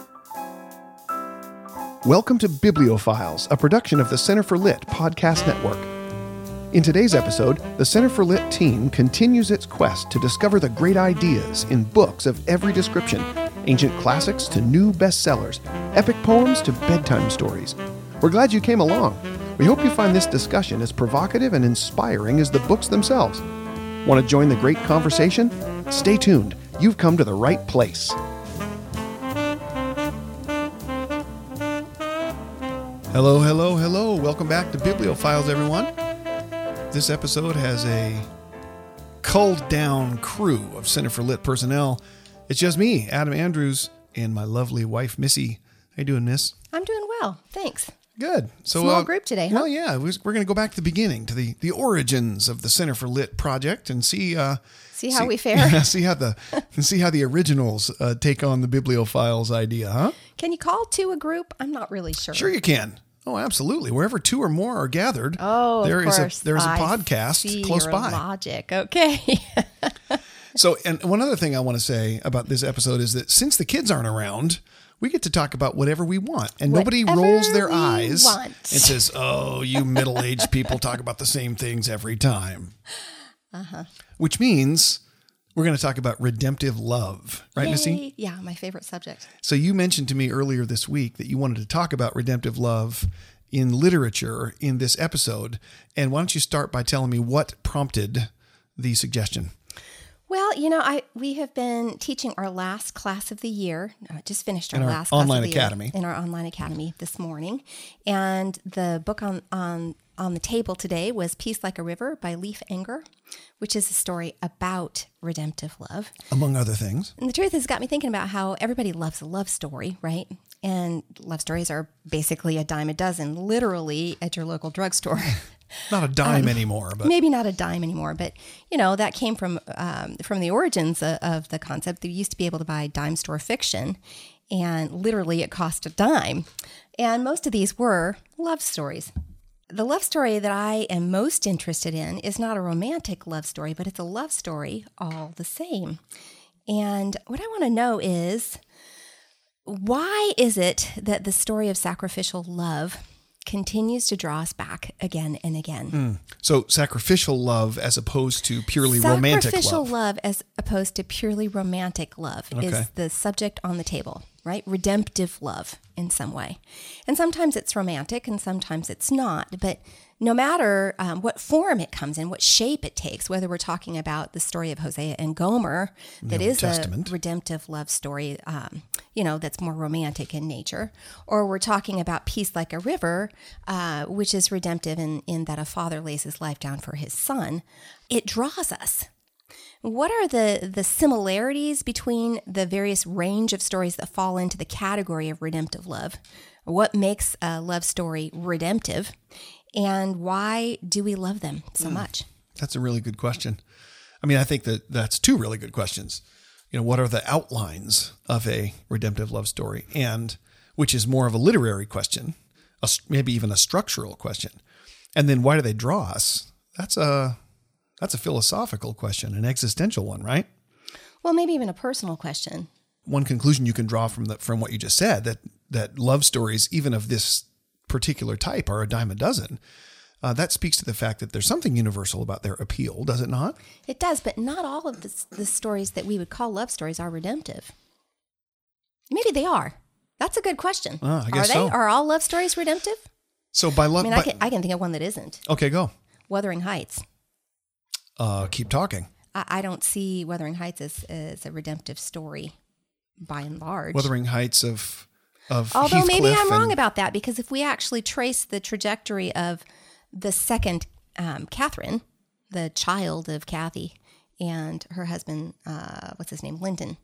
Welcome to Bibliophiles, a production of the Center for Lit podcast network. In today's episode, the Center for Lit team continues its quest to discover the great ideas in books of every description, ancient classics to new bestsellers, epic poems to bedtime stories. We're glad you came along. We hope you find this discussion as provocative and inspiring as the books themselves. Want to join the great conversation? Stay tuned. You've come to the right place. Hello, hello, hello. Welcome back to Bibliophiles, everyone. This episode has a culled down crew of Center for Lit personnel. It's just me, Adam Andrews, and my lovely wife, Missy. How you doing, Miss? I'm doing well, thanks. Good. So, small group today, huh? Well, yeah, we're going to go back to the beginning, to the origins of the Center for Lit project, and see how we fare. Yeah, see how the originals take on the Bibliophiles idea, huh? Can you call two a group? I'm not really sure. Sure, you can. Oh, absolutely. Wherever two or more are gathered, there is a podcast close by. Logic. Okay. So, and one other thing I want to say about this episode is that since the kids aren't around, we get to talk about whatever we want, and nobody rolls their eyes and says, "Oh, you middle-aged people talk about the same things every time." Which means we're going to talk about redemptive love, right, Missy? Yeah, my favorite subject. So you mentioned to me earlier this week that you wanted to talk about redemptive love in literature in this episode. And why don't you start by telling me what prompted the suggestion? Well, we have been teaching our last class of the year. Just finished our last class of the academy. Year in our online academy this morning. And the book on the table today was Peace Like a River by Leif Enger, which is a story about redemptive love. Among other things. And the truth has got me thinking about how everybody loves a love story, right? And love stories are basically a dime a dozen, literally at your local drugstore. Not a dime anymore, but maybe not a dime anymore. But that came from the origins of the concept. They used to be able to buy dime store fiction, and literally it cost a dime. And most of these were love stories. The love story that I am most interested in is not a romantic love story, but it's a love story all the same. And what I want to know is, why is it that the story of sacrificial love continues to draw us back again and again? So sacrificial love as opposed to purely romantic love. Sacrificial love as opposed to purely romantic love is the subject on the table, right? Redemptive love in some way. And sometimes it's romantic and sometimes it's not. But no matter what form it comes in, what shape it takes, whether we're talking about the story of Hosea and Gomer, that is a redemptive love story, that's more romantic in nature, or we're talking about Peace Like a River, which is redemptive in that a father lays his life down for his son, it draws us. What are the similarities between the various range of stories that fall into the category of redemptive love? What makes a love story redemptive? And why do we love them so much? That's a really good question. I mean, I think that's two really good questions. What are the outlines of a redemptive love story? And which is more of a literary question, maybe even a structural question. And then why do they draw us? That's a philosophical question, an existential one, right? Well, maybe even a personal question. One conclusion you can draw from what you just said, that love stories, even of this particular type, are a dime a dozen. That speaks to the fact that there's something universal about their appeal, does it not? It does, but not all of the stories that we would call love stories are redemptive. Maybe they are. That's a good question. I guess are they? Are all love stories redemptive? So by love, I can think of one that isn't. Okay, go. Wuthering Heights. Keep talking. I don't see Wuthering Heights as a redemptive story, by and large. Wuthering Heights of Although Heathcliff, maybe I'm wrong about that, because if we actually trace the trajectory of the second Catherine, the child of Kathy, and her husband, what's his name, Linton,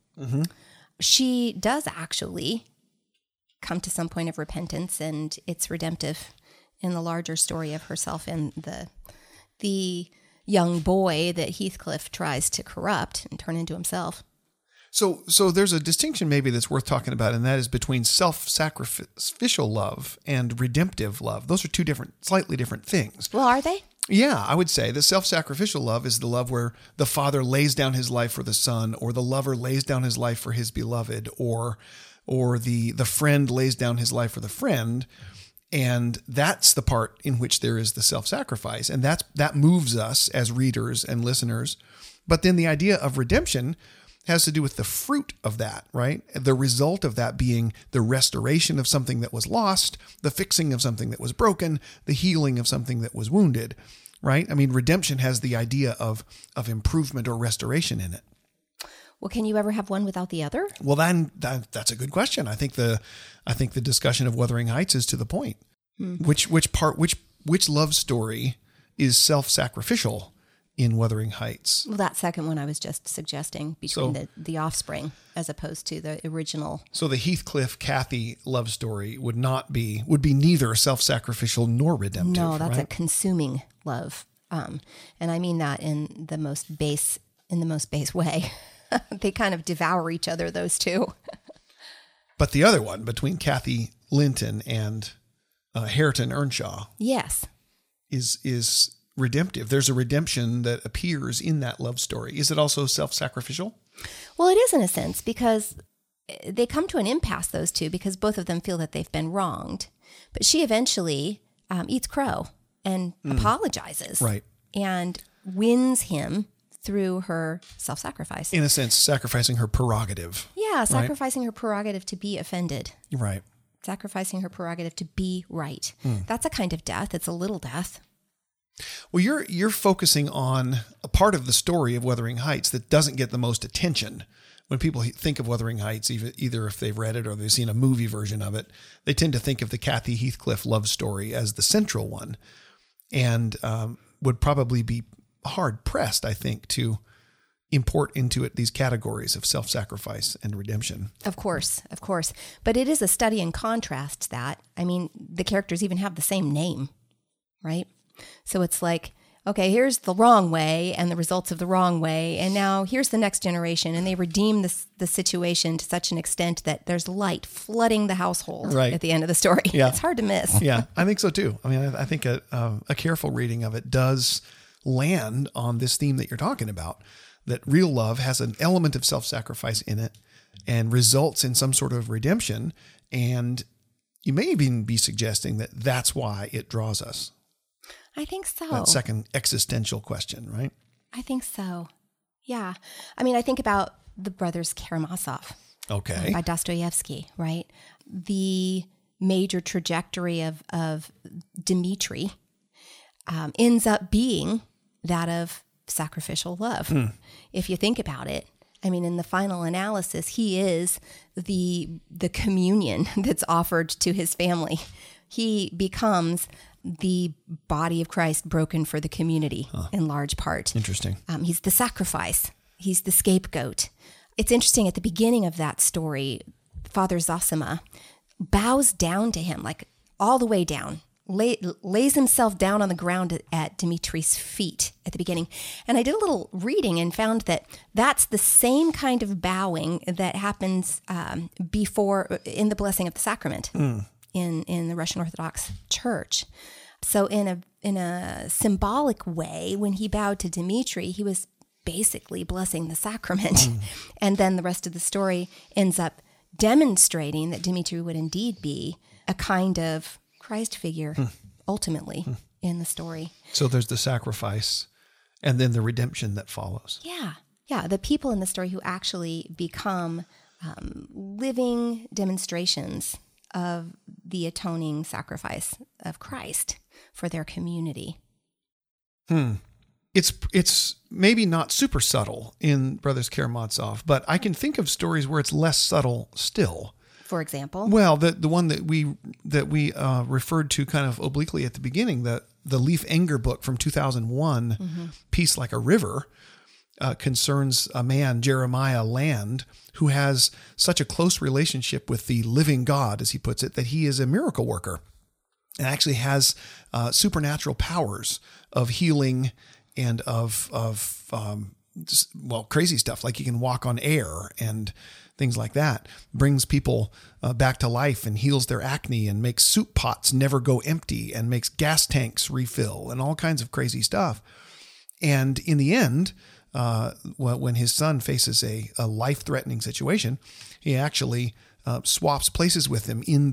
she does actually come to some point of repentance, and it's redemptive in the larger story of herself and the young boy that Heathcliff tries to corrupt and turn into himself. So there's a distinction maybe that's worth talking about, and that is between self-sacrificial love and redemptive love. Those are two slightly different things. Well, are they? Yeah, I would say the self-sacrificial love is the love where the father lays down his life for the son, or the lover lays down his life for his beloved, or or the friend lays down his life for the friend. And that's the part in which there is the self-sacrifice. And that moves us as readers and listeners. But then the idea of redemption has to do with the fruit of that, right? The result of that being the restoration of something that was lost, the fixing of something that was broken, the healing of something that was wounded, right? I mean, redemption has the idea of improvement or restoration in it. Well, can you ever have one without the other? Well, then that's a good question. I think the discussion of Wuthering Heights is to the point. Which love story is self-sacrificial in Wuthering Heights? Well, that second one I was just suggesting between the offspring as opposed to the original. So the Heathcliff-Kathy love story would be neither self-sacrificial nor redemptive. No, that's right? a consuming love, and I mean that in the most base way. They kind of devour each other, those two. But the other one, between Kathy Linton and Hareton Earnshaw, yes, is redemptive. There's a redemption that appears in that love story. Is it also self-sacrificial? Well, it is in a sense, because they come to an impasse, those two, because both of them feel that they've been wronged. But she eventually eats crow and apologizes, right, and wins him through her self-sacrifice. In a sense, sacrificing her prerogative. Yeah, sacrificing her prerogative to be offended. Right. Sacrificing her prerogative to be right. That's a kind of death. It's a little death. Well, you're focusing on a part of the story of Wuthering Heights that doesn't get the most attention. When people think of Wuthering Heights, either if they've read it or they've seen a movie version of it, they tend to think of the Kathy Heathcliff love story as the central one, and would probably be hard-pressed, I think, to import into it these categories of self-sacrifice and redemption. Of course. But it is a study in contrast that, I mean, the characters even have the same name, right? So it's like, okay, here's the wrong way and the results of the wrong way, and now here's the next generation, and they redeem the situation to such an extent that there's light flooding the household at the end of the story. Yeah. It's hard to miss. Yeah, I think so too. I mean, I think a careful reading of it does land on this theme that you're talking about, that real love has an element of self-sacrifice in it and results in some sort of redemption. And you may even be suggesting that that's why it draws us. I think so. That second existential question, right? I think so. Yeah. I mean, I think about the brothers Karamazov. Okay. By Dostoevsky, right? The major trajectory of Dmitri ends up being that of sacrificial love. If you think about it, I mean, in the final analysis, he is the communion that's offered to his family. He becomes the body of Christ broken for the community in large part. Interesting. He's the sacrifice. He's the scapegoat. It's interesting, at the beginning of that story, Father Zosima bows down to him, like all the way down, lays himself down on the ground at Dimitri's feet at the beginning. And I did a little reading and found that that's the same kind of bowing that happens before in the blessing of the sacrament in the Russian Orthodox Church. So in a symbolic way, when he bowed to Dmitri, he was basically blessing the sacrament. And then the rest of the story ends up demonstrating that Dmitri would indeed be a kind of Christ figure, ultimately, in the story. So there's the sacrifice and then the redemption that follows. Yeah. The people in the story who actually become living demonstrations of the atoning sacrifice of Christ for their community. It's maybe not super subtle in Brothers Karamazov, but I can think of stories where it's less subtle still. For example? Well, the one that we referred to kind of obliquely at the beginning, the Leif Enger book from 2001, Peace Like a River, concerns a man, Jeremiah Land, who has such a close relationship with the living God, as he puts it, that he is a miracle worker and actually has supernatural powers of healing and of crazy stuff, like he can walk on air and things like that, brings people back to life and heals their acne and makes soup pots never go empty and makes gas tanks refill and all kinds of crazy stuff. And in the end, when his son faces a life-threatening situation, he actually swaps places with him in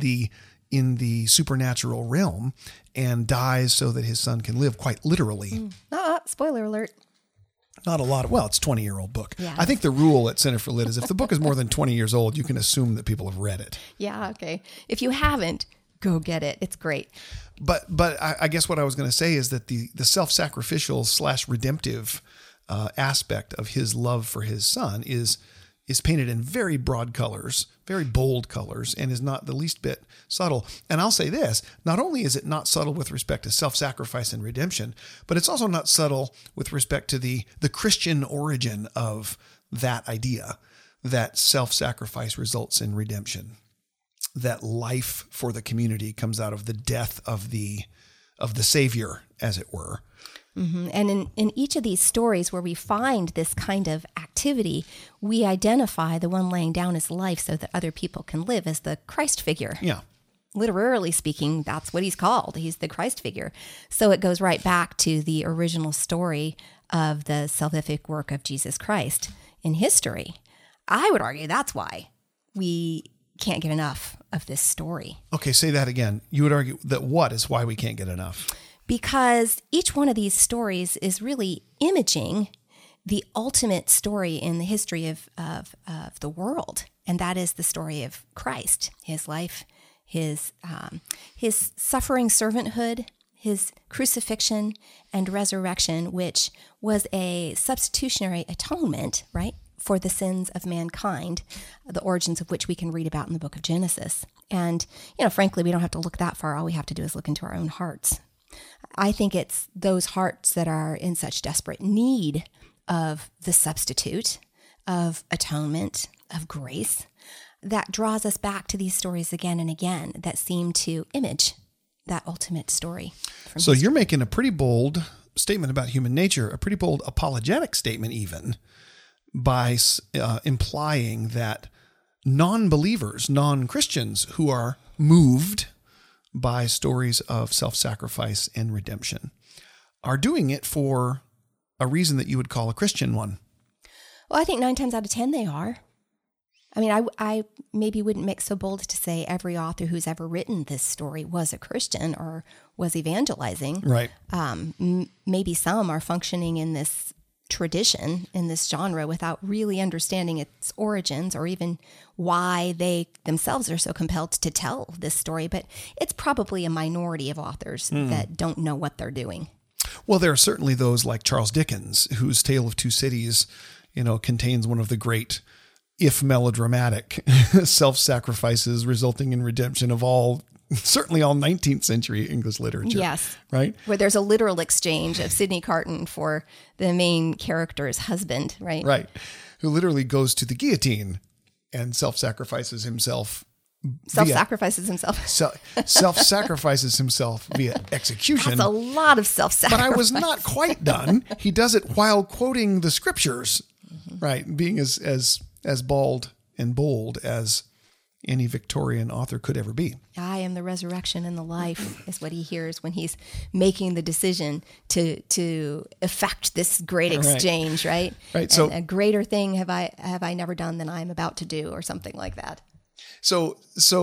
the supernatural realm and dies so that his son can live, quite literally. Spoiler alert. Not a lot of, well, it's a 20-year-old book. Yeah. I think the rule at Center for Lit is if the book is more than 20 years old, you can assume that people have read it. Yeah, okay. If you haven't, go get it. It's great. But I guess what I was going to say is that the self-sacrificial / redemptive aspect of his love for his son is painted in very broad colors, very bold colors, and is not the least bit subtle. And I'll say this, not only is it not subtle with respect to self-sacrifice and redemption, but it's also not subtle with respect to the Christian origin of that idea, that self-sacrifice results in redemption, that life for the community comes out of the death of the Savior, as it were. Mm-hmm. And in each of these stories where we find this kind of activity, we identify the one laying down his life so that other people can live as the Christ figure. Yeah. Literally speaking, that's what he's called. He's the Christ figure. So it goes right back to the original story of the salvific work of Jesus Christ in history. I would argue that's why we can't get enough of this story. Okay, say that again. You would argue that what is why we can't get enough? Because each one of these stories is really imaging the ultimate story in the history of the world, and that is the story of Christ, his life, his suffering servanthood, his crucifixion and resurrection, which was a substitutionary atonement, right, for the sins of mankind, the origins of which we can read about in the book of Genesis. And, frankly, we don't have to look that far. All we have to do is look into our own hearts. I think it's those hearts that are in such desperate need of the substitute, of atonement, of grace, that draws us back to these stories again and again that seem to image that ultimate story. So history. You're making a pretty bold statement about human nature, a pretty bold apologetic statement even, by implying that non-believers, non-Christians who are moved by stories of self-sacrifice and redemption are doing it for a reason that you would call a Christian one. Well, I think 9 times out of 10 they are. I mean, I maybe wouldn't make so bold to say every author who's ever written this story was a Christian or was evangelizing. Right. Maybe some are functioning in this tradition, in this genre, without really understanding its origins or even why they themselves are so compelled to tell this story. But it's probably a minority of authors that don't know what they're doing. Well, there are certainly those like Charles Dickens, whose Tale of Two Cities, contains one of the great, if melodramatic, self-sacrifices resulting in redemption of certainly all 19th century English literature. Yes. Right? Where there's a literal exchange of Sidney Carton for the main character's husband, right? Right. Who literally goes to the guillotine and self-sacrifices himself. Self-sacrifices himself. Self-sacrifices himself via execution. That's a lot of self-sacrifice. But I was not quite done. He does it while quoting the scriptures, right? Being as bald and bold as any Victorian author could ever be. I am the resurrection and the life is what he hears when he's making the decision to effect this great exchange, right? Right. So a greater thing have I never done than I am about to do, or something like that. So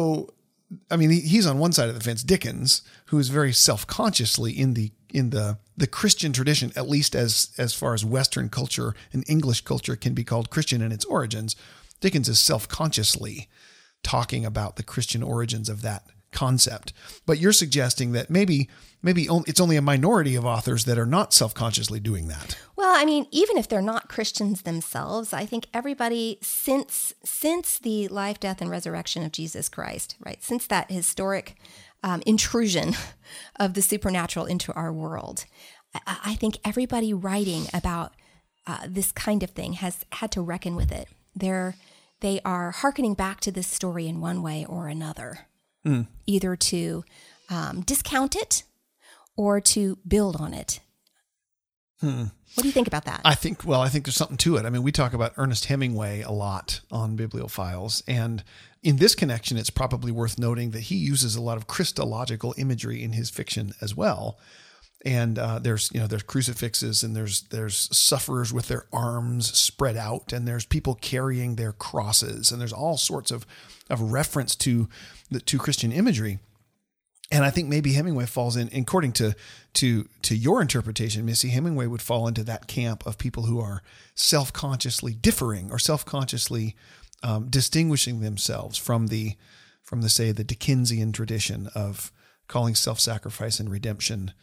I mean, he's on one side of the fence, Dickens, who is very self-consciously in the Christian tradition, at least as far as Western culture and English culture can be called Christian in its origins. Dickens is self-consciously talking about the Christian origins of that concept. But you're suggesting that maybe it's only a minority of authors that are not self-consciously doing that. Well, I mean, even if they're not Christians themselves, I think everybody since the life, death, and resurrection of Jesus Christ, right, since that historic intrusion of the supernatural into our world, I think everybody writing about this kind of thing has had to reckon with it. They are hearkening back to this story in one way or another, either to discount it or to build on it. What do you think about that? I think there's something to it. I mean, we talk about Ernest Hemingway a lot on Bibliophiles, and in this connection, it's probably worth noting that he uses a lot of Christological imagery in his fiction as well. And there's crucifixes, and there's sufferers with their arms spread out, and there's people carrying their crosses, and there's all sorts of reference to Christian imagery. And I think maybe Hemingway falls in, according to your interpretation, Missy, Hemingway would fall into that camp of people who are self-consciously differing or self-consciously distinguishing themselves from the Dickensian tradition of calling self-sacrifice and redemption,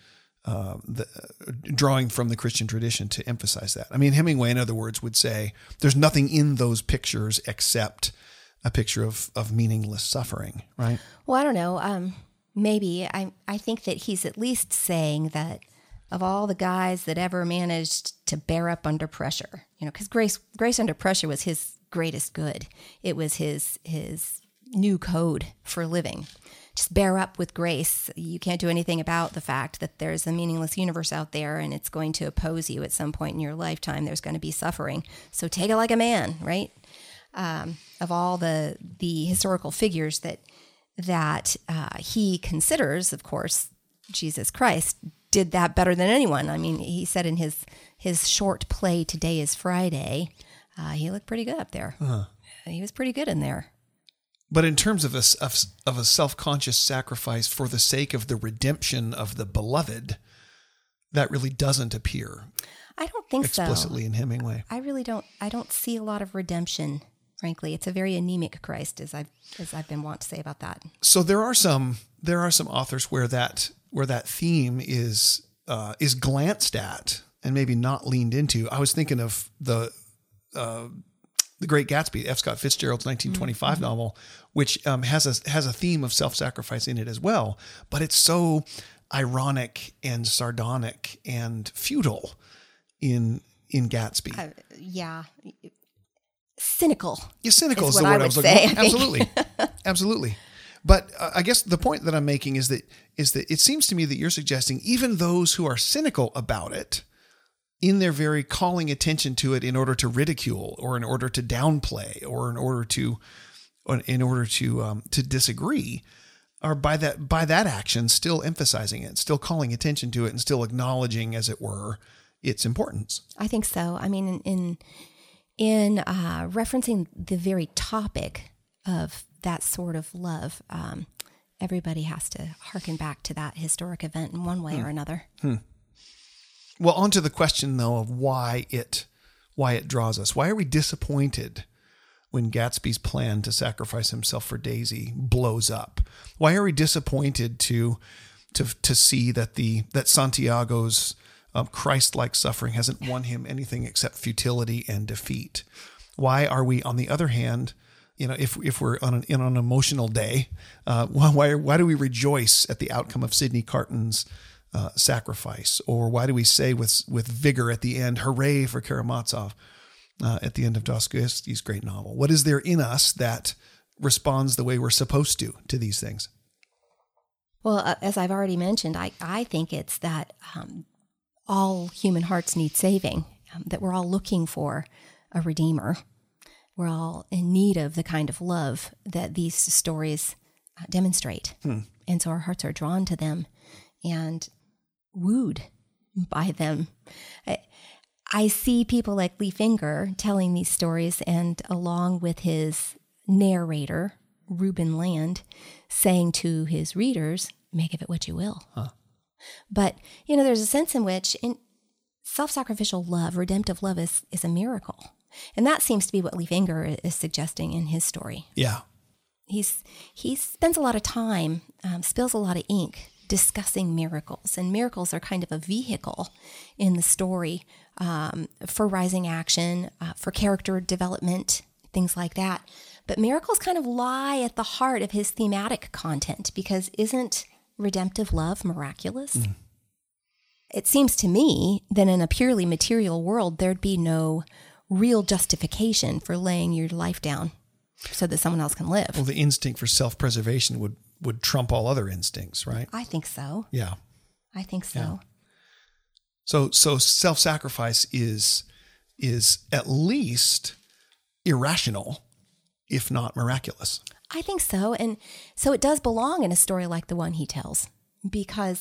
drawing from the Christian tradition to emphasize that. I mean, Hemingway, in other words, would say there's nothing in those pictures except a picture of meaningless suffering, right? Well, I don't know. Maybe I think that he's at least saying that of all the guys that ever managed to bear up under pressure, because grace under pressure was his greatest good. It was his new code for living. Just bear up with grace. You can't do anything about the fact that there's a meaningless universe out there, and it's going to oppose you at some point in your lifetime. There's going to be suffering. So take it like a man, right? Of all the historical figures that he considers, of course, Jesus Christ did that better than anyone. I mean, he said in his short play, Today is Friday, he looked pretty good up there. Uh-huh. He was pretty good in there. But in terms of a self-conscious sacrifice for the sake of the redemption of the beloved, that really doesn't appear. I don't think explicitly in Hemingway. I really don't. I don't see a lot of redemption. Frankly, it's a very anemic Christ, as I've been wont to say about that. So there are some authors where that theme is glanced at and maybe not leaned into. I was thinking of the Great Gatsby, F. Scott Fitzgerald's 1925 mm-hmm. novel, which has a theme of self-sacrifice in it as well, but it's so ironic and sardonic and futile in Gatsby. Yeah. Cynical. Yeah, cynical is the word I was looking for. Absolutely. Absolutely. But I guess the point that I'm making is that it seems to me that you're suggesting even those who are cynical about it, in their very calling attention to it in order to ridicule or in order to downplay or in order to disagree, are by that action still emphasizing it, still calling attention to it, and still acknowledging, as it were, its importance. I think so. I mean, in referencing the very topic of that sort of love, everybody has to hearken back to that historic event in one way or another. Well, on to the question, though, of why it draws us. Why are we disappointed when Gatsby's plan to sacrifice himself for Daisy blows up? Why are we disappointed to see that Santiago's Christ-like suffering hasn't won him anything except futility and defeat? Why are we, on the other hand, if we're on an emotional day, why do we rejoice at the outcome of Sidney Carton's sacrifice? Or why do we say with vigor at the end, hooray for Karamazov at the end of Dostoevsky's great novel? What is there in us that responds the way we're supposed to these things? Well, as I've already mentioned, I think it's that all human hearts need saving, that we're all looking for a redeemer. We're all in need of the kind of love that these stories demonstrate. And so our hearts are drawn to them and wooed by them. I see people like Leif Inger telling these stories, and along with his narrator, Reuben Land, saying to his readers, make of it what you will. Huh. But, there's a sense in which self-sacrificial love, redemptive love, is a miracle. And that seems to be what Leif Inger is suggesting in his story. Yeah. He spends a lot of time, spills a lot of ink discussing miracles. And miracles are kind of a vehicle in the story for rising action, for character development, things like that. But miracles kind of lie at the heart of his thematic content, because isn't redemptive love miraculous? Mm. It seems to me that in a purely material world, there'd be no real justification for laying your life down so that someone else can live. Well, the instinct for self-preservation would trump all other instincts, right? I think so. Yeah. I think so. Yeah. So self-sacrifice is at least irrational, if not miraculous. I think so. And so it does belong in a story like the one he tells, because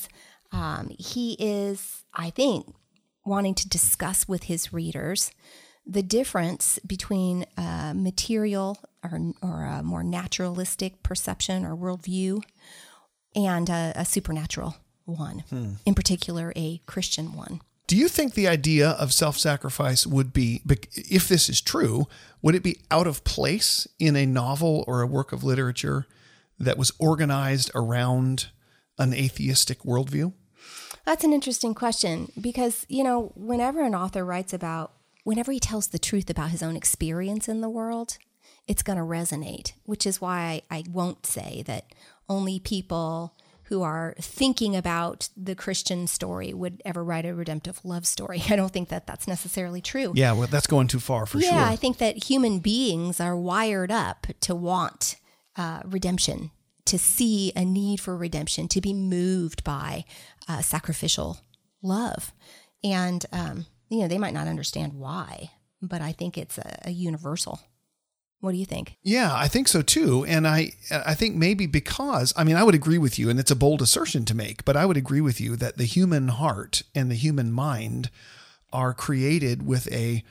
He is, I think, wanting to discuss with his readers the difference between material or a more naturalistic perception or worldview and a supernatural one, in particular a Christian one. Do you think the idea of self-sacrifice would be, if this is true, would it be out of place in a novel or a work of literature that was organized around an atheistic worldview? That's an interesting question because, whenever an author whenever he tells the truth about his own experience in the world, it's going to resonate, which is why I won't say that only people who are thinking about the Christian story would ever write a redemptive love story. I don't think that that's necessarily true. Yeah, well, that's going too far for sure. Yeah, I think that human beings are wired up to want redemption, to see a need for redemption, to be moved by sacrificial love. And, they might not understand why, but I think it's a universal. What do you think? Yeah, I think so too. And I think maybe because, I would agree with you, and it's a bold assertion to make, but I would agree with you that the human heart and the human mind are created with a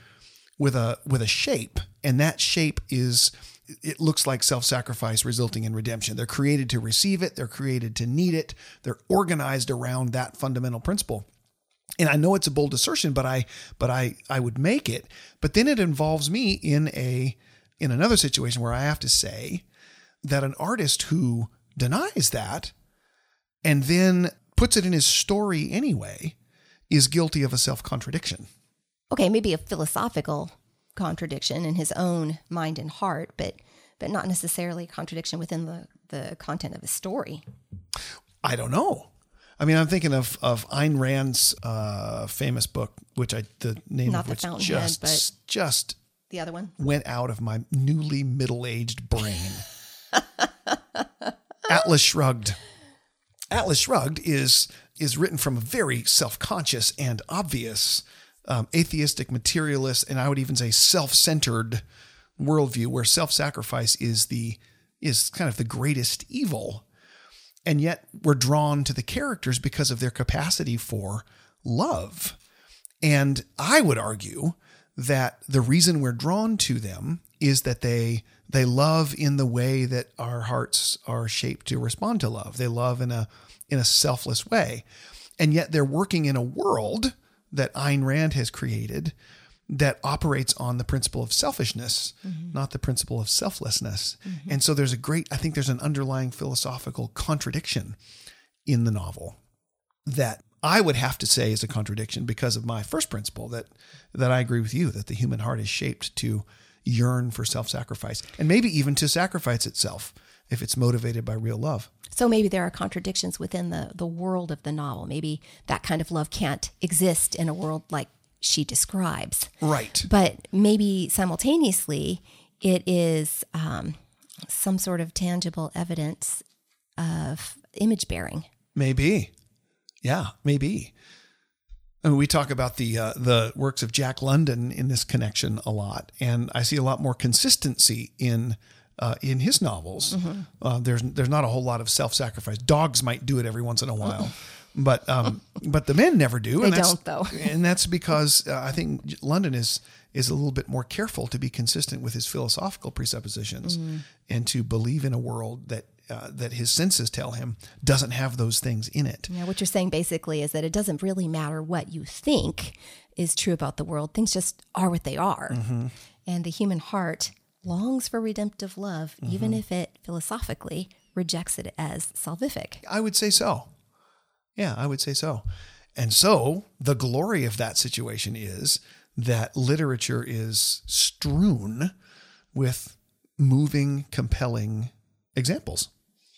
shape, and that shape it looks like self-sacrifice resulting in redemption. They're created to receive it. They're created to need it. They're organized around that fundamental principle. And I know it's a bold assertion, but I would make it. But then it involves me in another situation where I have to say that an artist who denies that and then puts it in his story anyway is guilty of a self-contradiction. Okay, maybe a philosophical contradiction in his own mind and heart, but not necessarily a contradiction within the content of his story. I don't know. I'm thinking of Ayn Rand's famous book, which the name not of which Fountainhead, just the other one went out of my newly middle-aged brain. Atlas Shrugged. Atlas Shrugged is written from a very self-conscious and obvious atheistic, materialist, and I would even say self-centered worldview where self-sacrifice is kind of the greatest evil. And yet we're drawn to the characters because of their capacity for love. And I would argue that the reason we're drawn to them is that they love in the way that our hearts are shaped to respond to love. They love in a selfless way. And yet they're working in a world that Ayn Rand has created that operates on the principle of selfishness, not the principle of selflessness. And so I think there's an underlying philosophical contradiction in the novel that I would have to say is a contradiction because of my first principle that I agree with you, that the human heart is shaped to yearn for self-sacrifice and maybe even to sacrifice itself if it's motivated by real love. So maybe there are contradictions within the world of the novel. Maybe that kind of love can't exist in a world like she describes. Right. But maybe simultaneously it is some sort of tangible evidence of image bearing. Maybe. Yeah, maybe. We talk about the works of Jack London in this connection a lot, and I see a lot more consistency in his novels. There's not a whole lot of self-sacrifice. Dogs might do it every once in a while, but the men never do. They don't, though. And that's because I think London is a little bit more careful to be consistent with his philosophical presuppositions and to believe in a world that his senses tell him doesn't have those things in it. Yeah, what you're saying basically is that it doesn't really matter what you think is true about the world. Things just are what they are. And the human heart longs for redemptive love, even if it philosophically rejects it as salvific. I would say so. Yeah, I would say so. And so the glory of that situation is that literature is strewn with moving, compelling examples.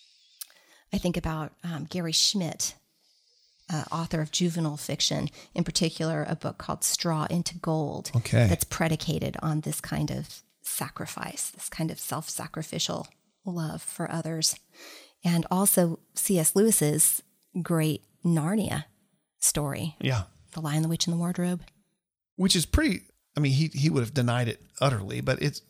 I think about Gary Schmidt, author of juvenile fiction, in particular a book called Straw into Gold, that's predicated on this kind of sacrifice, this kind of self-sacrificial love for others. And also C.S. Lewis's great Narnia story. Yeah. The Lion, the Witch, and the Wardrobe. Which is pretty, he would have denied it utterly, but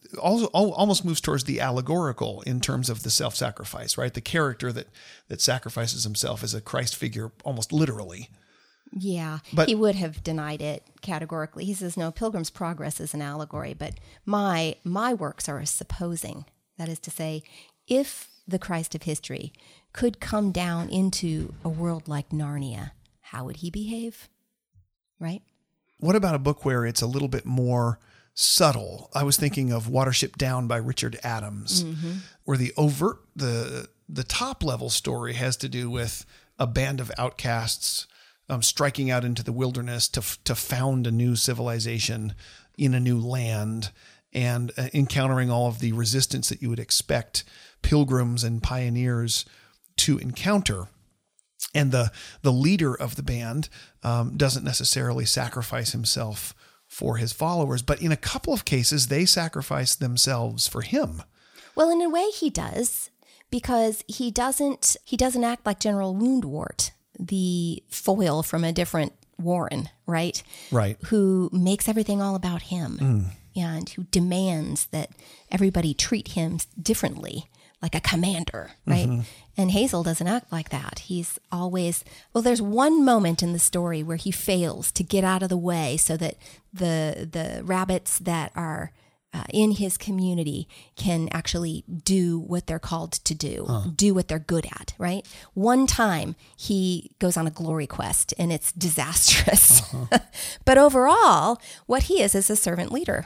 also almost moves towards the allegorical in terms of the self-sacrifice, right? The character that sacrifices himself as a Christ figure, almost literally. Yeah, but he would have denied it categorically. He says, no, Pilgrim's Progress is an allegory, but my works are a supposing. That is to say, if the Christ of history could come down into a world like Narnia, how would he behave? Right? What about a book where it's a little bit more subtle? I was thinking of Watership Down by Richard Adams, where the top level story has to do with a band of outcasts striking out into the wilderness to found a new civilization in a new land, and encountering all of the resistance that you would expect pilgrims and pioneers to encounter. And the leader of the band doesn't necessarily sacrifice himself for his followers, but in a couple of cases, they sacrifice themselves for him. Well, in a way he does, because he doesn't act like General Woundwort, the foil from a different Warren, right? Right. Who makes everything all about him and who demands that everybody treat him differently, like a commander, right? Mm-hmm. And Hazel doesn't act like that. He's always, there's one moment in the story where he fails to get out of the way so that the rabbits that are in his community can actually do what they're called to do, do what they're good at, right? One time he goes on a glory quest and it's disastrous. But overall, what he is a servant leader.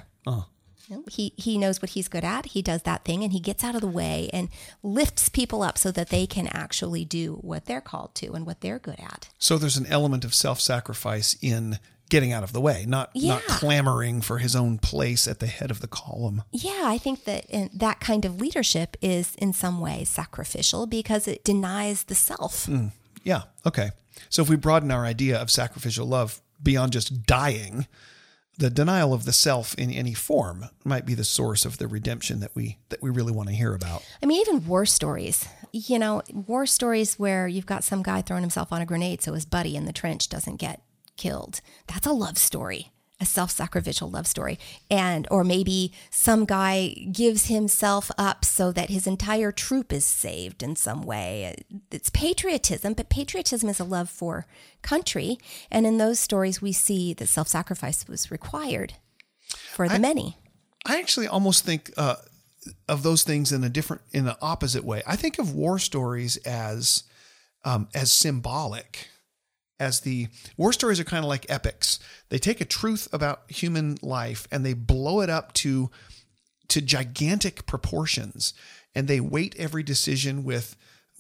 He knows what he's good at. He does that thing and he gets out of the way and lifts people up so that they can actually do what they're called to and what they're good at. So there's an element of self-sacrifice in getting out of the way, not clamoring for his own place at the head of the column. Yeah, I think that that kind of leadership is in some ways sacrificial because it denies the self. Yeah, okay. So if we broaden our idea of sacrificial love beyond just dying, the denial of the self in any form might be the source of the redemption that we really want to hear about. I mean, even war stories. War stories where you've got some guy throwing himself on a grenade so his buddy in the trench doesn't get killed. That's a love story, a self-sacrificial love story. Or maybe some guy gives himself up so that his entire troop is saved in some way. It's patriotism, but patriotism is a love for country. And in those stories, we see that self-sacrifice was required for the many. I actually almost think of those things in the opposite way. I think of war stories as symbolic. As the war stories are kind of like epics. They take a truth about human life and they blow it up to gigantic proportions, and they weight every decision with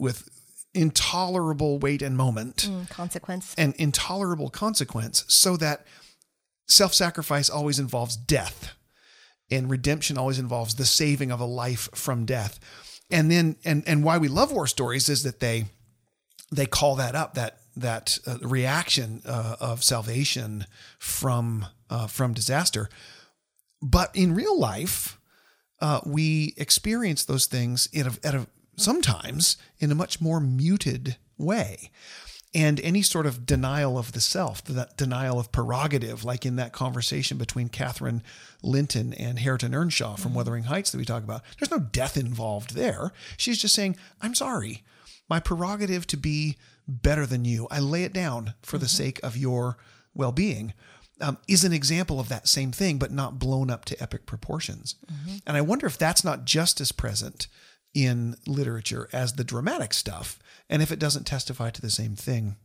intolerable weight and moment, consequence, and intolerable consequence, so that self-sacrifice always involves death, and redemption always involves the saving of a life from death. And then and why we love war stories is that they call that up, that reaction of salvation from disaster. But in real life, we experience those things sometimes in a much more muted way. And any sort of denial of the self, that denial of prerogative, like in that conversation between Catherine Linton and Hareton Earnshaw from Wuthering Heights that we talk about, there's no death involved there. She's just saying, I'm sorry, my prerogative to be better than you, I lay it down for the sake of your well-being, is an example of that same thing, but not blown up to epic proportions. And I wonder if that's not just as present in literature as the dramatic stuff, and if it doesn't testify to the same thing.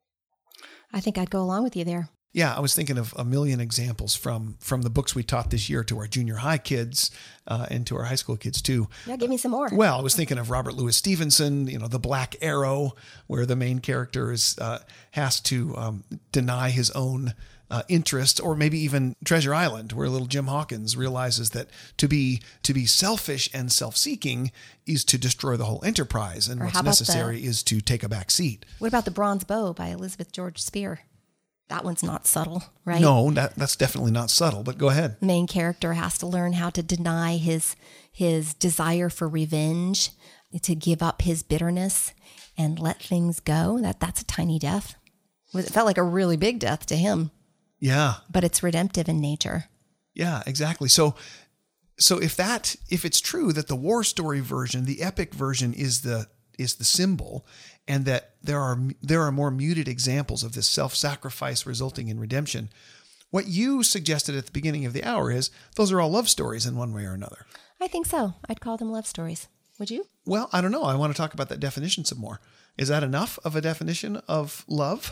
I think I'd go along with you there. Yeah, I was thinking of a million examples from the books we taught this year to our junior high kids and to our high school kids too. Yeah, give me some more. Well, I was thinking of Robert Louis Stevenson, The Black Arrow, where the main character has to deny his own interest, or maybe even Treasure Island, where little Jim Hawkins realizes that to be selfish and self-seeking is to destroy the whole enterprise, and what's necessary is to take a back seat. What about The Bronze Bow by Elizabeth George Spear? That one's not subtle, right? No, that's definitely not subtle, but go ahead. The main character has to learn how to deny his desire for revenge, to give up his bitterness and let things go. That's a tiny death. It felt like a really big death to him. Yeah. But it's redemptive in nature. Yeah, exactly. So So if it's true that the war story version, the epic version is the symbol, and that there are more muted examples of this self-sacrifice resulting in redemption, what you suggested at the beginning of the hour is those are all love stories in one way or another. I think so. I'd call them love stories. Would you? Well, I don't know. I want to talk about that definition some more. Is that enough of a definition of love?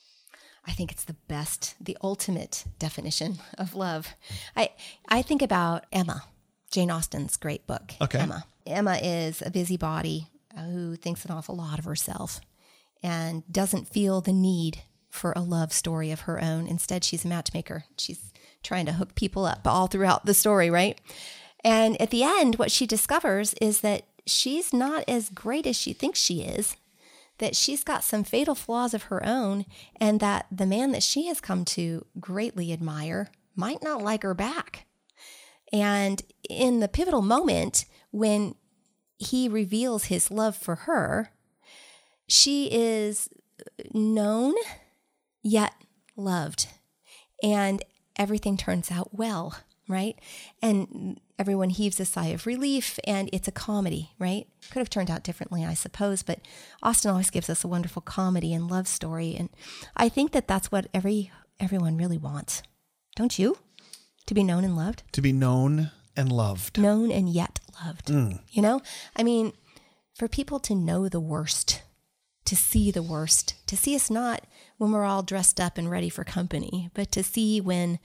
I think it's the ultimate definition of love. I think about Emma, Jane Austen's great book, okay. Emma. Emma is a busybody who thinks an awful lot of herself and doesn't feel the need for a love story of her own. Instead, she's a matchmaker. She's trying to hook people up all throughout the story, right? And at the end, what she discovers is that she's not as great as she thinks she is, that she's got some fatal flaws of her own, and that the man that she has come to greatly admire might not like her back. And in the pivotal moment when he reveals his love for her, she is known yet loved, and everything turns out well, right? And everyone heaves a sigh of relief, and it's a comedy, right? Could have turned out differently, I suppose, but Austen always gives us a wonderful comedy and love story, and I think that that's what everyone really wants. Don't you? To be known and loved? To be known and loved. Known and yet loved. You know? I mean, for people to know the worst, to see the worst, to see us not when we're all dressed up and ready for company, but to see when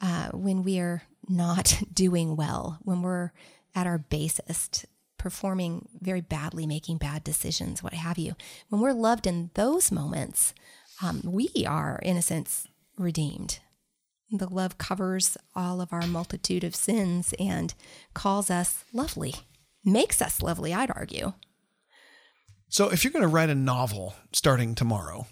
we are not doing well, when we're at our basest, performing very badly, making bad decisions, what have you. When we're loved in those moments, we are, in a sense, redeemed. The love covers all of our multitude of sins and calls us lovely, makes us lovely, I'd argue. So if you're going to write a novel starting tomorrow,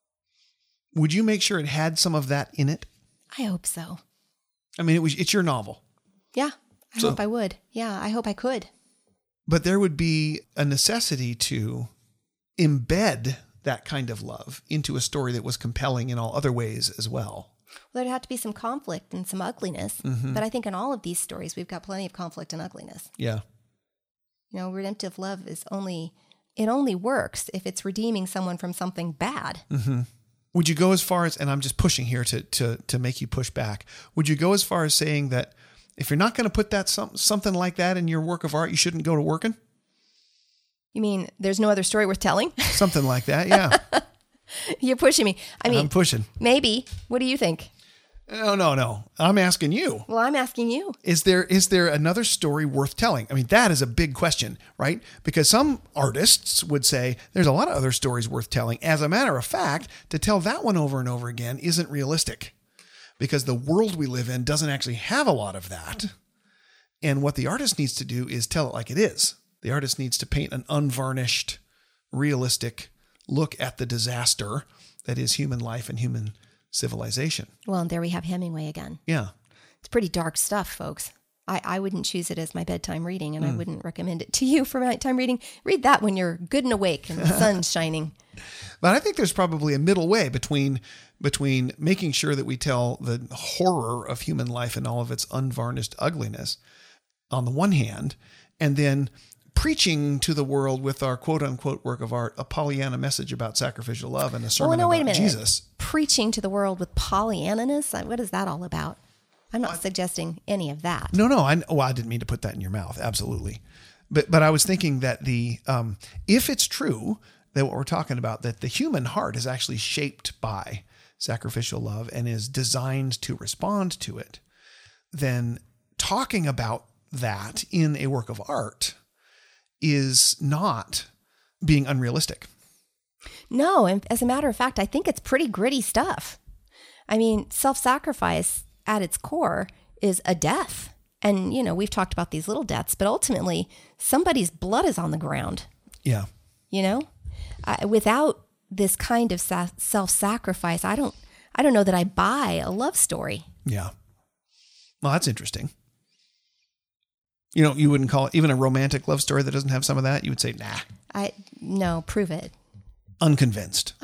would you make sure it had some of that in it? I hope so. I mean, it's your novel. Yeah, I hope I would. Yeah, I hope I could. But there would be a necessity to embed that kind of love into a story that was compelling in all other ways as well. Well, there'd have to be some conflict and some ugliness. Mm-hmm. But I think in all of these stories, we've got plenty of conflict and ugliness. Yeah. You know, redemptive love is only works if it's redeeming someone from something bad. Mm-hmm. Would you go as far as, and I'm just pushing here to make you push back, would you go as far as saying that if you're not going to put that something like that in your work of art, you shouldn't go to working? You mean there's no other story worth telling? Something like that, yeah. You're pushing me. I'm pushing. Maybe. What do you think? No. I'm asking you. Well, I'm asking you. Is there another story worth telling? I mean, that is a big question, right? Because some artists would say there's a lot of other stories worth telling. As a matter of fact, to tell that one over and over again isn't realistic because the world we live in doesn't actually have a lot of that. And what the artist needs to do is tell it like it is. The artist needs to paint an unvarnished, realistic look at the disaster that is human life and human civilization. Well, and there we have Hemingway again. Yeah. It's pretty dark stuff, folks. I wouldn't choose it as my bedtime reading, and I wouldn't recommend it to you for nighttime reading. Read that when you're good and awake and the sun's shining. But I think there's probably a middle way between making sure that we tell the horror of human life and all of its unvarnished ugliness on the one hand, and then preaching to the world with our quote-unquote work of art, a Pollyanna message about sacrificial love and a sermon about Jesus. Preaching to the world with Pollyanna-ness? What is that all about? I'm not suggesting any of that. No. I didn't mean to put that in your mouth. Absolutely. But I was thinking that if it's true that what we're talking about, that the human heart is actually shaped by sacrificial love and is designed to respond to it, then talking about that in a work of art is not being unrealistic. No, and as a matter of fact, I think it's pretty gritty stuff. I mean, self-sacrifice at its core is a death. And, we've talked about these little deaths, but ultimately somebody's blood is on the ground. Yeah. Without this kind of self-sacrifice, I don't know that I buy a love story. Yeah. Well, that's interesting. You wouldn't call it even a romantic love story that doesn't have some of that. You would say, nah. No, prove it. Unconvinced.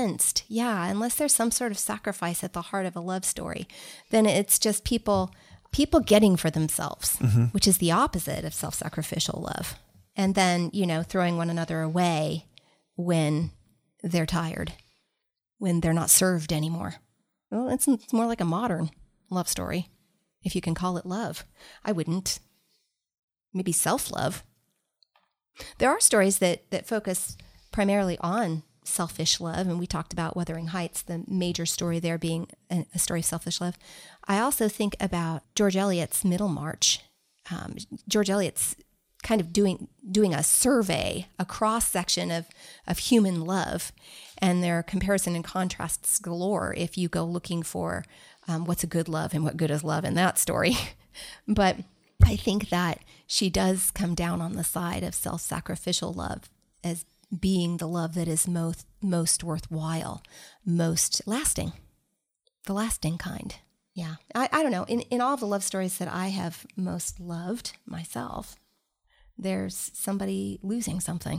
Yeah. Unless there's some sort of sacrifice at the heart of a love story, then it's just people people getting for themselves, which is the opposite of self-sacrificial love. And then, throwing one another away when they're tired, when they're not served anymore. Well, it's more like a modern love story, if you can call it love. I wouldn't. Maybe self-love. There are stories that focus primarily on selfish love, and we talked about Wuthering Heights, the major story there being a story of selfish love. I also think about George Eliot's Middlemarch. George Eliot's kind of doing a survey, a cross-section of human love, and there are comparison and contrasts galore if you go looking for what's a good love and what good is love in that story. But I think that she does come down on the side of self-sacrificial love as being the love that is most worthwhile, most lasting, the lasting kind. Yeah, I don't know. In all the love stories that I have most loved myself, there's somebody losing something.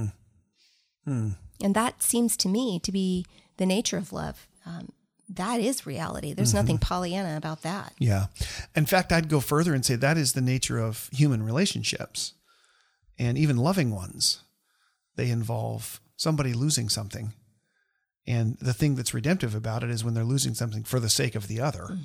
And that seems to me to be the nature of love. That is reality. There's nothing Pollyanna about that. Yeah. In fact, I'd go further and say that is the nature of human relationships, and even loving ones. They involve somebody losing something. And the thing that's redemptive about it is when they're losing something for the sake of the other.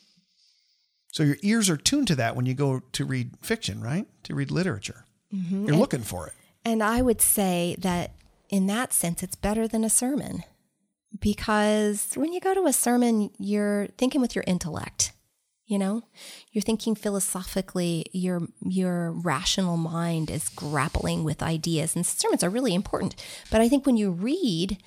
So your ears are tuned to that when you go to read fiction, right? To read literature. You're looking for it. And I would say that in that sense, it's better than a sermon. Because when you go to a sermon, you're thinking with your intellect, you're thinking philosophically, your rational mind is grappling with ideas, and sermons are really important. But I think when you read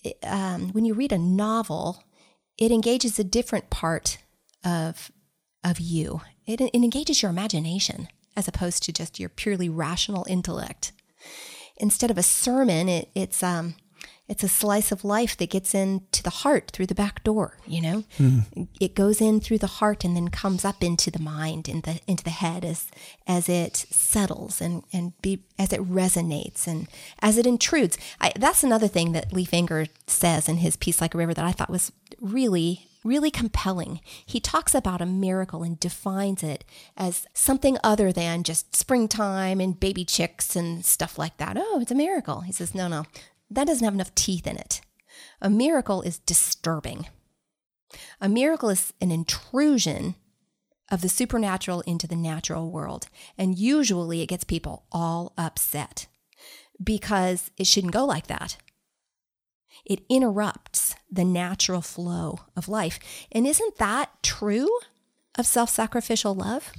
a novel, it engages a different part of you. It engages your imagination as opposed to just your purely rational intellect. Instead of a sermon, it's a slice of life that gets into the heart through the back door, It goes in through the heart and then comes up into the mind, into the head as it settles and as it resonates and as it intrudes. That's another thing that Leif Enger says in his Peace Like a River that I thought was really, really compelling. He talks about a miracle and defines it as something other than just springtime and baby chicks and stuff like that. Oh, it's a miracle. He says, no. That doesn't have enough teeth in it. A miracle is disturbing. A miracle is an intrusion of the supernatural into the natural world. And usually it gets people all upset because it shouldn't go like that. It interrupts the natural flow of life. And isn't that true of self-sacrificial love?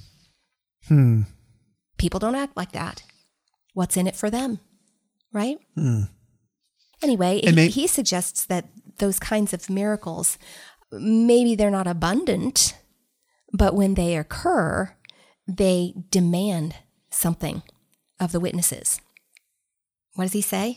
People don't act like that. What's in it for them, right? Anyway, he suggests that those kinds of miracles, maybe they're not abundant, but when they occur, they demand something of the witnesses. What does he say?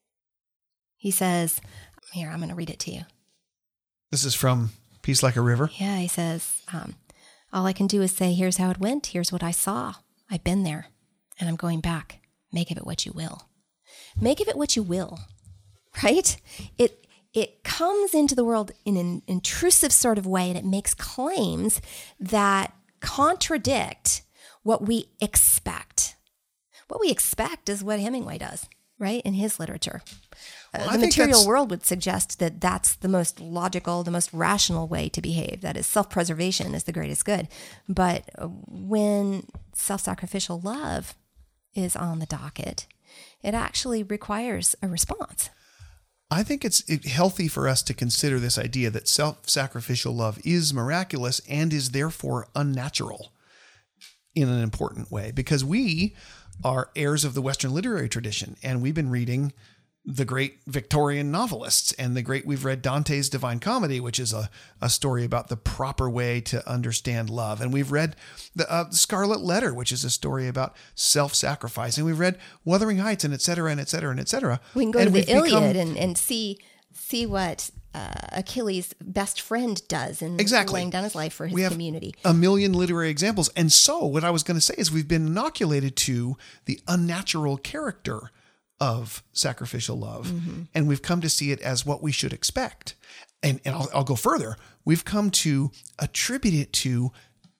He says, here, I'm going to read it to you. This is from Peace Like a River? Yeah, he says, all I can do is say, here's how it went. Here's what I saw. I've been there, and I'm going back. Make of it what you will. Make of it what you will. Right? It comes into the world in an intrusive sort of way, and it makes claims that contradict what we expect. What we expect is what Hemingway does, right, in his literature. The material world would suggest that that's the most logical, the most rational way to behave. That is, self-preservation is the greatest good. But when self-sacrificial love is on the docket, it actually requires a response. I think it's healthy for us to consider this idea that self-sacrificial love is miraculous and is therefore unnatural in an important way, because we are heirs of the Western literary tradition, and we've been reading the great Victorian novelists, and we've read Dante's Divine Comedy, which is a story about the proper way to understand love. And we've read the Scarlet Letter, which is a story about self-sacrifice. And we've read Wuthering Heights, and et cetera, and et cetera, and et cetera. We can go to the Iliad and see what Achilles' best friend does in laying down his life for his community. A million literary examples. And so what I was going to say is we've been inoculated to the unnatural character of sacrificial love. And we've come to see it as what we should expect. And I'll go further. We've come to attribute it to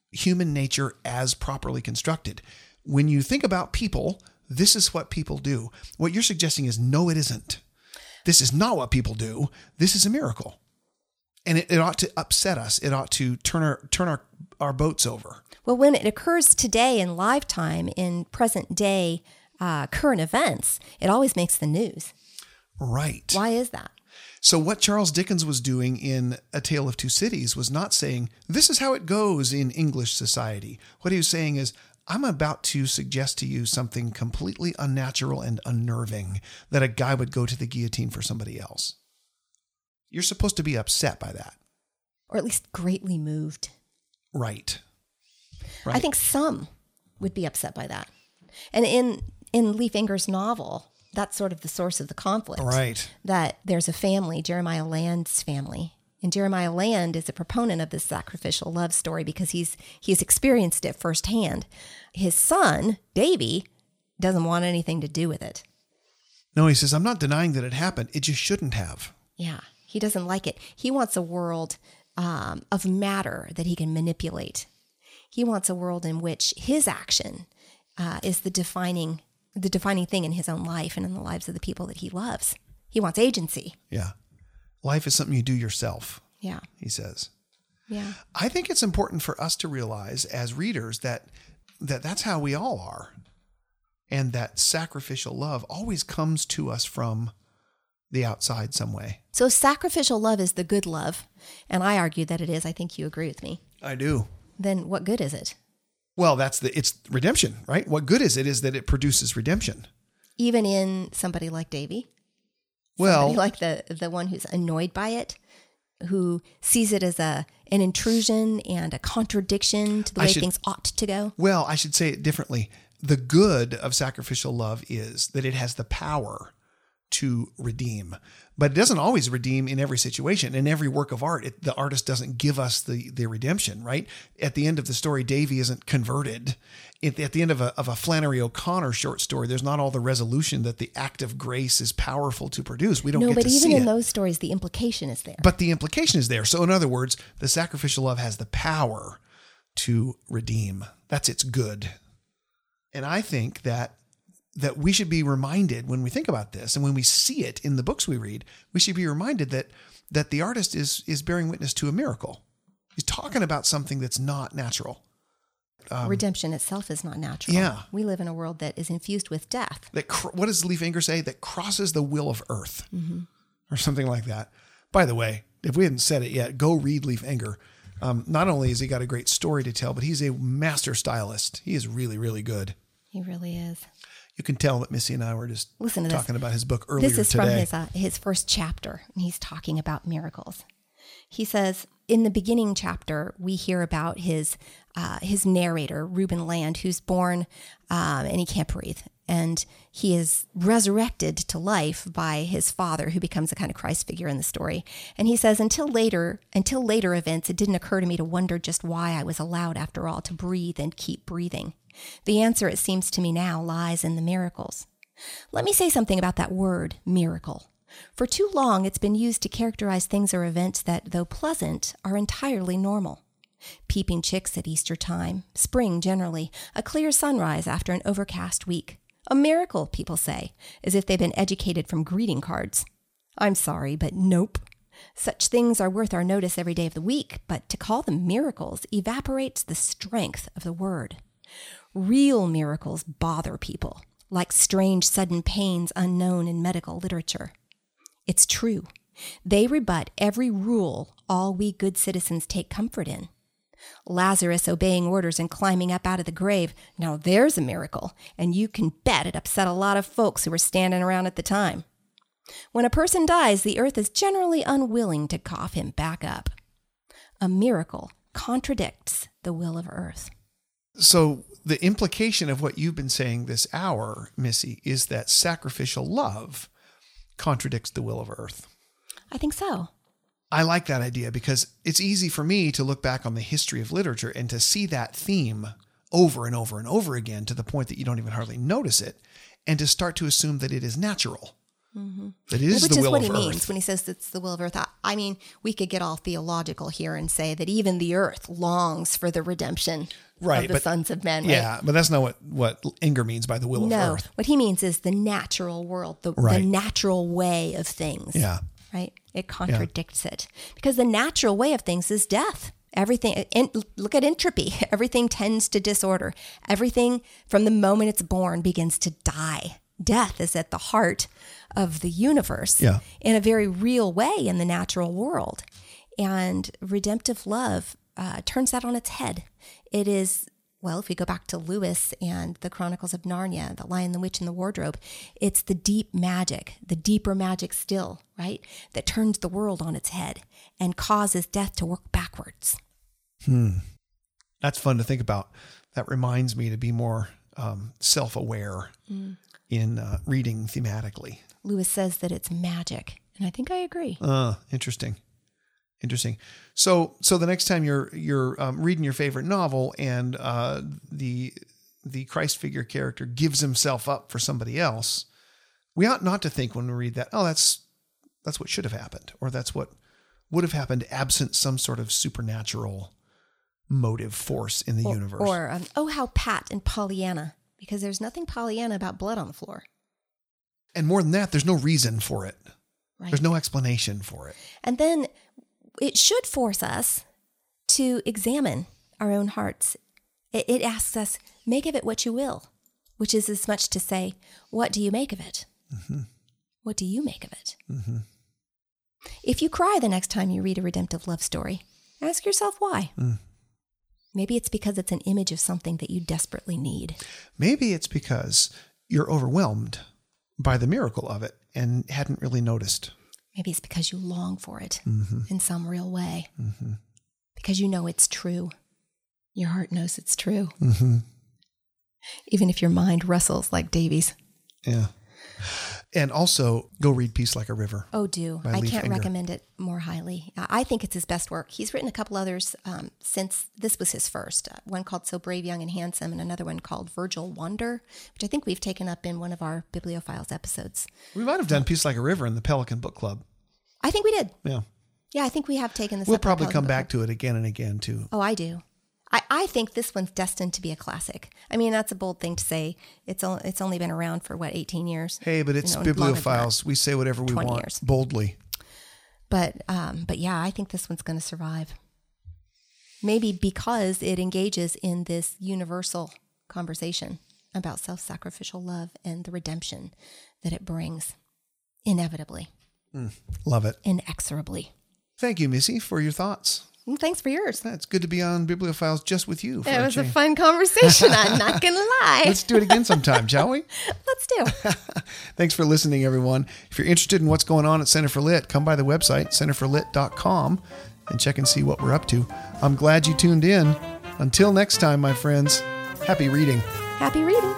human nature as properly constructed. When you think about people, this is what people do. What you're suggesting is, no, it isn't. This is not what people do. This is a miracle. And it ought to upset us. It ought to turn our boats over. Well, when it occurs today in lifetime, in present day current events, it always makes the news. Right. Why is that? So what Charles Dickens was doing in A Tale of Two Cities was not saying, this is how it goes in English society. What he was saying is, I'm about to suggest to you something completely unnatural and unnerving, that a guy would go to the guillotine for somebody else. You're supposed to be upset by that. Or at least greatly moved. Right. I think some would be upset by that. And in Leif Enger's novel, that's sort of the source of the conflict. Right. That there's a family, Jeremiah Land's family. And Jeremiah Land is a proponent of this sacrificial love story because he's experienced it firsthand. His son, Davy, doesn't want anything to do with it. No, he says, I'm not denying that it happened. It just shouldn't have. Yeah, he doesn't like it. He wants a world of matter that he can manipulate. He wants a world in which his action is the defining thing in his own life and in the lives of the people that he loves. He wants agency. Yeah. Life is something you do yourself. Yeah. He says. Yeah. I think it's important for us to realize as readers that that's how we all are. And that sacrificial love always comes to us from the outside some way. So sacrificial love is the good love. And I argue that it is. I think you agree with me. I do. Then what good is it? Well, it's redemption, right? What good is it is that it produces redemption. Even in somebody like Davy? Well, somebody like the one who's annoyed by it, who sees it as an intrusion and a contradiction to the way things ought to go? Well, I should say it differently. The good of sacrificial love is that it has the power to redeem, but it doesn't always redeem in every situation. In every work of art, the artist doesn't give us the redemption, right? At the end of the story, Davy isn't converted. At the end of a Flannery O'Connor short story, there's not all the resolution that the act of grace is powerful to produce. We don't get to see it. No, but even in those stories, the implication is there. But the implication is there. So in other words, the sacrificial love has the power to redeem. That's its good. And I think that we should be reminded when we think about this and when we see it in the books we read, we should be reminded that the artist is bearing witness to a miracle. He's talking about something that's not natural. Redemption itself is not natural. Yeah. We live in a world that is infused with death. What does Leif Enger say? That crosses the will of earth, or something like that. By the way, if we hadn't said it yet, go read Leif Enger. Not only has he got a great story to tell, but he's a master stylist. He is really, really good. He really is. You can tell that Missy and I were just talking about his book earlier today. This is from his first chapter, and he's talking about miracles. He says, in the beginning chapter, we hear about his narrator, Reuben Land, who's born and he can't breathe. And he is resurrected to life by his father, who becomes a kind of Christ figure in the story. And he says, until later events, it didn't occur to me to wonder just why I was allowed, after all, to breathe and keep breathing. The answer, it seems to me now, lies in the miracles. Let me say something about that word, miracle. For too long, it's been used to characterize things or events that, though pleasant, are entirely normal. Peeping chicks at Easter time, spring generally, a clear sunrise after an overcast week. A miracle, people say, as if they've been educated from greeting cards. I'm sorry, but nope. Such things are worth our notice every day of the week, but to call them miracles evaporates the strength of the word. Real miracles bother people, like strange sudden pains unknown in medical literature. It's true. They rebut every rule all we good citizens take comfort in. Lazarus obeying orders and climbing up out of the grave, now there's a miracle, and you can bet it upset a lot of folks who were standing around at the time. When a person dies, the earth is generally unwilling to cough him back up. A miracle contradicts the will of earth. So the implication of what you've been saying this hour, Missy, is that sacrificial love contradicts the will of earth. I think so. I like that idea because it's easy for me to look back on the history of literature and to see that theme over and over and over again to the point that you don't even hardly notice it, and to start to assume that it is natural. That is which the is will what of he earth. means when he says it's the will of earth. I mean, we could get all theological here and say that even the earth longs for the redemption of the sons of men. Right? Yeah, but that's not what Inger means by the will of earth. No, what he means is the natural world, the natural way of things. Yeah. Right? It contradicts it. Because the natural way of things is death. Everything, look at entropy. Everything tends to disorder. Everything from the moment it's born begins to die. Death is at the heart of the universe in a very real way in the natural world. And redemptive love turns that on its head. It is, well, if we go back to Lewis and the Chronicles of Narnia, The Lion, the Witch, and the Wardrobe, it's the deep magic, the deeper magic still, right, that turns the world on its head and causes death to work backwards. That's fun to think about. That reminds me to be more self-aware in reading thematically. Lewis says that it's magic, and I think I agree. Interesting. So the next time you're reading your favorite novel and the Christ figure character gives himself up for somebody else, we ought not to think when we read that, oh, that's what should have happened, or that's what would have happened absent some sort of supernatural motive force in the universe. Or, how Pat and Pollyanna, because there's nothing Pollyanna about blood on the floor. And more than that, there's no reason for it. Right. There's no explanation for it. And then it should force us to examine our own hearts. It asks us, make of it what you will, which is as much to say, what do you make of it? Mm-hmm. What do you make of it? Mm-hmm. If you cry the next time you read a redemptive love story, ask yourself why. Maybe it's because it's an image of something that you desperately need. Maybe it's because you're overwhelmed by the miracle of it and hadn't really noticed. Maybe it's because you long for it in some real way. Because you know it's true. Your heart knows it's true. Even if your mind wrestles like Davies. Yeah. And also, go read Peace Like a River. Oh, do. I can't recommend it more highly. I think it's his best work. He's written a couple others since this was his first. One called So Brave, Young, and Handsome, and another one called Virgil Wander, which I think we've taken up in one of our Bibliophiles episodes. We might have done Peace Like a River in the Pelican Book Club. I think we did. Yeah. Yeah, I think we have taken this We'll up probably come back to it again and again, too. Oh, I do. I think this one's destined to be a classic. I mean, that's a bold thing to say. It's only been around for, 18 years? Hey, but it's Bibliophiles. We say whatever we want, years. Boldly. But yeah, I think this one's going to survive. Maybe because it engages in this universal conversation about self-sacrificial love and the redemption that it brings, inevitably. Love it. Inexorably. Thank you, Missy, for your thoughts. Thanks for yours. It's good to be on Bibliophiles just with you. It was a fun conversation. I'm not going to lie. Let's do it again sometime, shall we? Let's do. Thanks for listening, everyone. If you're interested in what's going on at Center for Lit, come by the website, centerforlit.com, and check and see what we're up to. I'm glad you tuned in. Until next time, my friends, happy reading. Happy reading.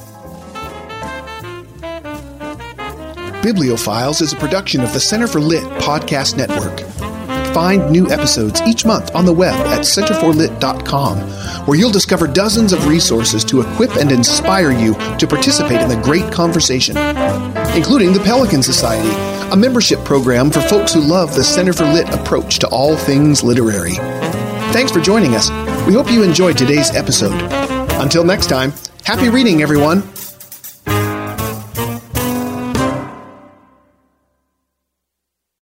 Bibliophiles is a production of the Center for Lit podcast network. Find new episodes each month on the web at centerforlit.com, where you'll discover dozens of resources to equip and inspire you to participate in the great conversation, including the Pelican Society, a membership program for folks who love the Center for Lit approach to all things literary. Thanks for joining us. We hope you enjoyed today's episode. Until next time, happy reading, everyone.